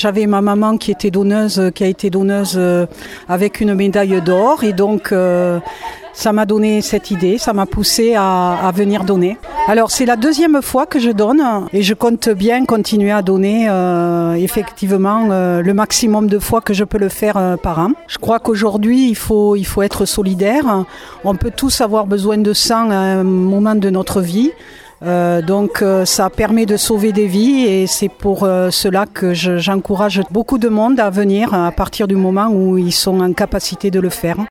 j'avais ma maman qui a été donneuse avec une médaille d'or et donc ça m'a donné cette idée, ça m'a poussé à venir donner. Alors c'est la deuxième fois que je donne et je compte bien continuer à donner effectivement le maximum de fois que je peux le faire par an. Je crois qu'aujourd'hui il faut être solidaire. On peut tous avoir besoin de sang à un moment de notre vie. Donc ça permet de sauver des vies et c'est pour cela que j'encourage beaucoup de monde à venir à partir du moment où ils sont en capacité de le faire.